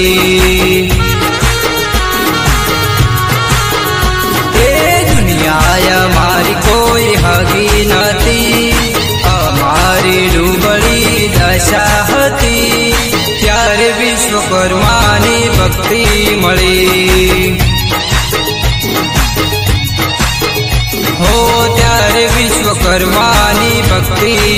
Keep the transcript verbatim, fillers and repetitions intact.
મળી। એ દુનિયા અમારી કોઈ હગી નથી, અમારી ડૂબળી દશા હતી, ત્યારે વિશ્વકર્માની ભક્તિ મળી। હો ત્યારે વિશ્વકર્માની ભક્તિ